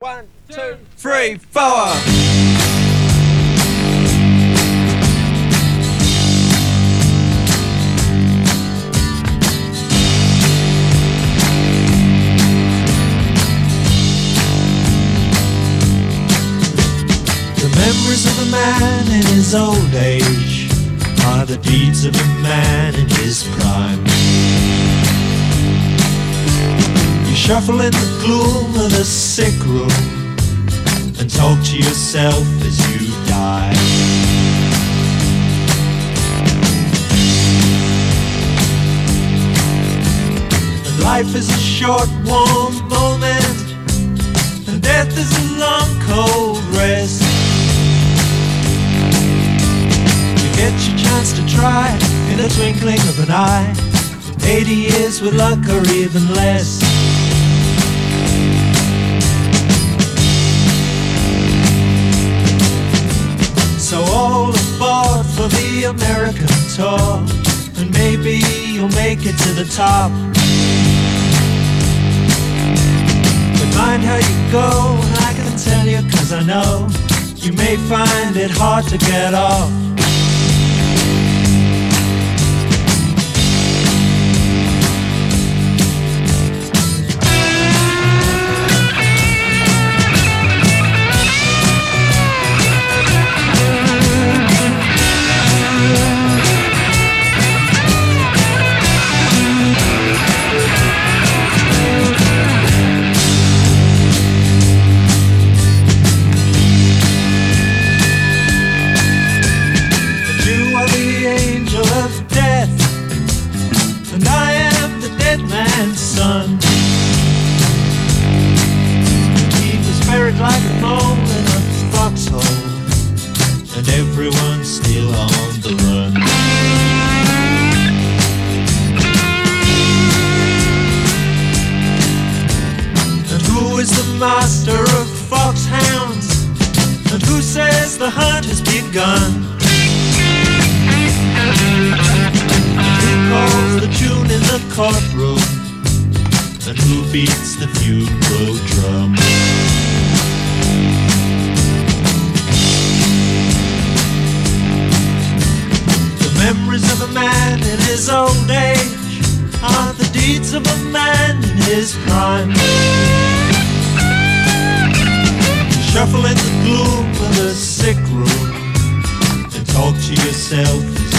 1, 2, 3, 4. Memories of a man in his old age are the deeds of a man in his prime. You shuffle in the gloom of the sick room and talk to yourself as you die. And life is a short, warm moment, and death is a long, cold rest. Get your chance to try in the twinkling of an eye. 80 years with luck or even less. So all aboard for the American tour, and maybe you'll make it to the top. But mind how you go, and I can tell you 'cause I know you may find it hard to get off. Son. He was buried like a mole in a foxhole, and everyone's still on the run. And who is the master of foxhounds? And who says the hunt has begun? Who calls the tune in the courtroom? And who beats the funeral drum? The memories of a man in his old age are the deeds of a man in his prime. You shuffle in the gloom of a sick room and talk to yourself